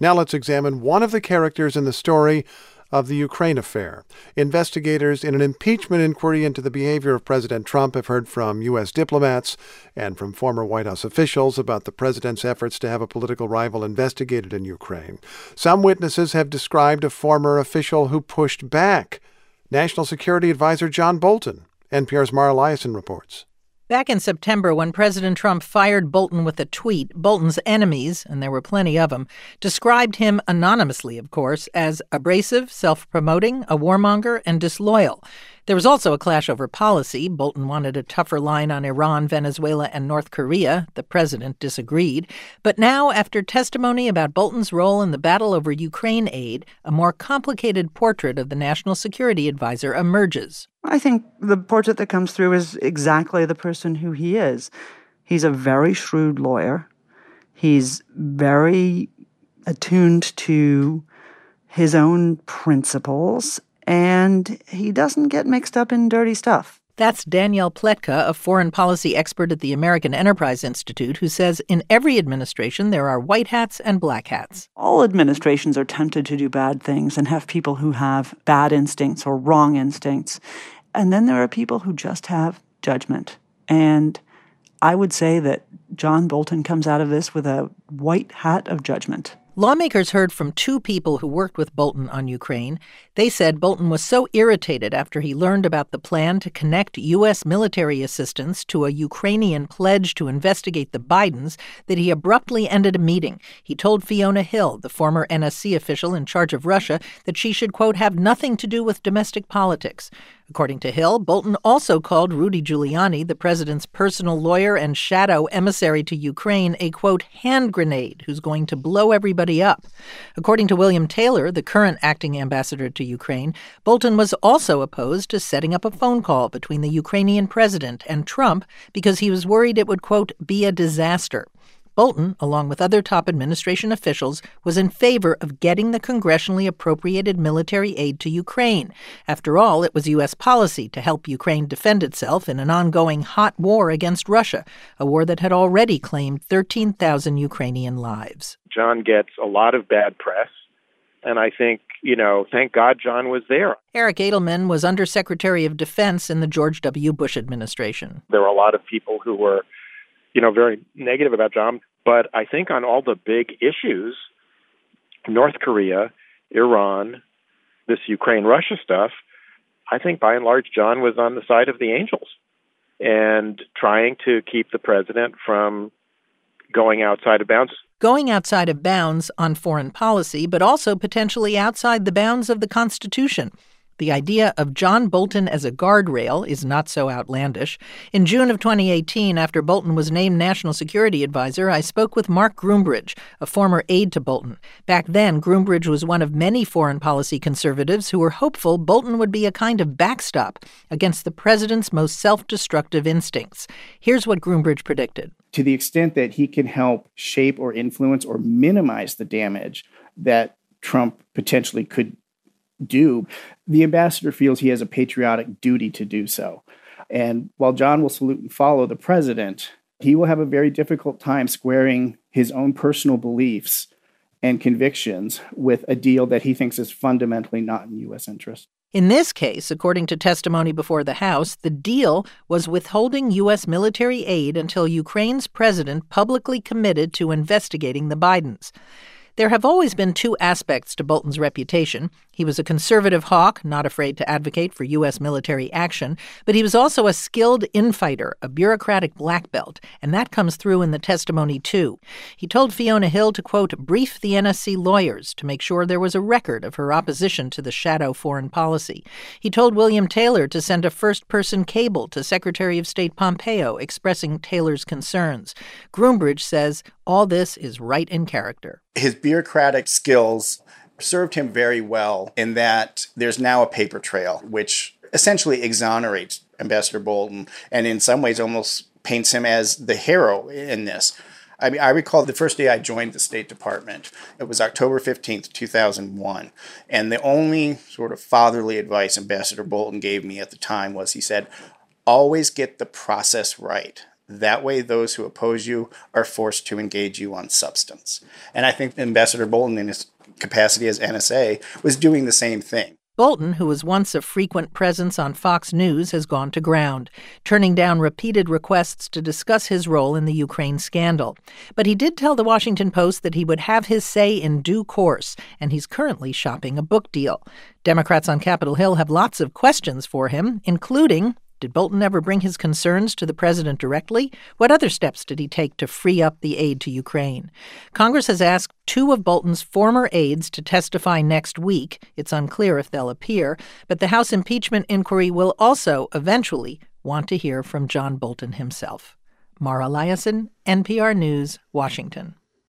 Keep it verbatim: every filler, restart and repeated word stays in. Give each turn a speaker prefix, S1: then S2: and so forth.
S1: Now let's examine one of the characters in the story of the Ukraine affair. Investigators in an impeachment inquiry into the behavior of President Trump have heard from U S diplomats and from former White House officials about the president's efforts to have a political rival investigated in Ukraine. Some witnesses have described a former official who pushed back. National Security Advisor John Bolton, N P R's Mara Liasson reports.
S2: Back in September, when President Trump fired Bolton with a tweet, Bolton's enemies, and there were plenty of them, described him anonymously, of course, as abrasive, self-promoting, a warmonger, and disloyal. There was also a clash over policy. Bolton wanted a tougher line on Iran, Venezuela, and North Korea. The president disagreed. But now, after testimony about Bolton's role in the battle over Ukraine aid, a more complicated portrait of the National Security Advisor emerges.
S3: I think the portrait that comes through is exactly the person who he is. He's a very shrewd lawyer. He's very attuned to his own principles, and he doesn't get mixed up in dirty stuff.
S2: That's Danielle Pletka, a foreign policy expert at the American Enterprise Institute, who says in every administration there are white hats and black hats.
S3: All administrations are tempted to do bad things and have people who have bad instincts or wrong instincts. And then there are people who just have judgment. And I would say that John Bolton comes out of this with a white hat of judgment.
S2: Lawmakers heard from two people who worked with Bolton on Ukraine. They said Bolton was so irritated after he learned about the plan to connect U S military assistance to a Ukrainian pledge to investigate the Bidens that he abruptly ended a meeting. He told Fiona Hill, the former N S C official in charge of Russia, that she should, quote, have nothing to do with domestic politics. According to Hill, Bolton also called Rudy Giuliani, the president's personal lawyer and shadow emissary to Ukraine, a, quote, hand grenade who's going to blow everybody up. According to William Taylor, the current acting ambassador to Ukraine, Bolton was also opposed to setting up a phone call between the Ukrainian president and Trump because he was worried it would, quote, be a disaster. Bolton, along with other top administration officials, was in favor of getting the congressionally appropriated military aid to Ukraine. After all, it was U S policy to help Ukraine defend itself in an ongoing hot war against Russia, a war that had already claimed thirteen thousand Ukrainian lives.
S4: John gets a lot of bad press, and I think, you know, thank God John was there.
S2: Eric Edelman was Undersecretary of Defense in the George W. Bush administration.
S4: There were a lot of people who were, you know, very negative about John. But I think on all the big issues, North Korea, Iran, this Ukraine-Russia stuff, I think by and large John was on the side of the angels and trying to keep the president from going outside of bounds.
S2: Going outside of bounds on foreign policy, but also potentially outside the bounds of the Constitution. The idea of John Bolton as a guardrail is not so outlandish. In June of twenty eighteen, after Bolton was named National Security Advisor, I spoke with Mark Groombridge, a former aide to Bolton. Back then, Groombridge was one of many foreign policy conservatives who were hopeful Bolton would be a kind of backstop against the president's most self-destructive instincts. Here's what Groombridge predicted.
S5: To the extent that he can help shape or influence or minimize the damage that Trump potentially could do, the ambassador feels he has a patriotic duty to do so. And while John will salute and follow the president, he will have a very difficult time squaring his own personal beliefs and convictions with a deal that he thinks is fundamentally not in U S interest.
S2: In this case, according to testimony before the House, the deal was withholding U S military aid until Ukraine's president publicly committed to investigating the Bidens. There have always been two aspects to Bolton's reputation. He was a conservative hawk, not afraid to advocate for U S military action, but he was also a skilled infighter, a bureaucratic black belt, and that comes through in the testimony, too. He told Fiona Hill to, quote, brief the N S C lawyers to make sure there was a record of her opposition to the shadow foreign policy. He told William Taylor to send a first-person cable to Secretary of State Pompeo expressing Taylor's concerns. Groombridge says all this is right in character.
S6: His bureaucratic skills served him very well in that there's now a paper trail, which essentially exonerates Ambassador Bolton and in some ways almost paints him as the hero in this. I mean, I recall the first day I joined the State Department. It was October fifteenth, two thousand one. And the only sort of fatherly advice Ambassador Bolton gave me at the time was he said, always get the process right. That way, those who oppose you are forced to engage you on substance. And I think Ambassador Bolton, in his capacity as N S A, was doing the same thing.
S2: Bolton, who was once a frequent presence on Fox News, has gone to ground, turning down repeated requests to discuss his role in the Ukraine scandal. But he did tell The Washington Post that he would have his say in due course, and he's currently shopping a book deal. Democrats on Capitol Hill have lots of questions for him, including, did Bolton ever bring his concerns to the president directly? What other steps did he take to free up the aid to Ukraine? Congress has asked two of Bolton's former aides to testify next week. It's unclear if they'll appear, but the House impeachment inquiry will also eventually want to hear from John Bolton himself. Mara Liasson, N P R News, Washington.